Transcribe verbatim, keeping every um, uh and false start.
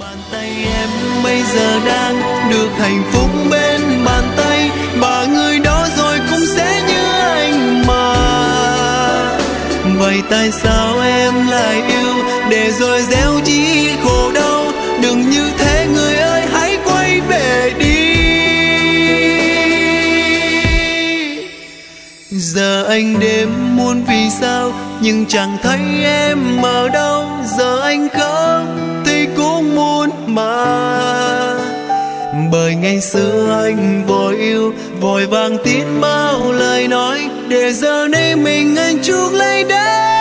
Bàn tay em bây giờ đang được hạnh phúc bên bàn tay, và người đó rồi cũng sẽ như anh mà. Vậy tại sao em lại yêu để rồi gieo chỉ khổ đau? Đừng như thế người ơi, hãy quay về đi. Giờ anh đêm muôn vì sao nhưng chẳng thấy em ở đâu. Giờ anh khóc thì cũng muốn mà, bởi ngày xưa anh vội yêu vội vàng tin bao lời nói, để giờ đây mình anh chuốc lấy đau.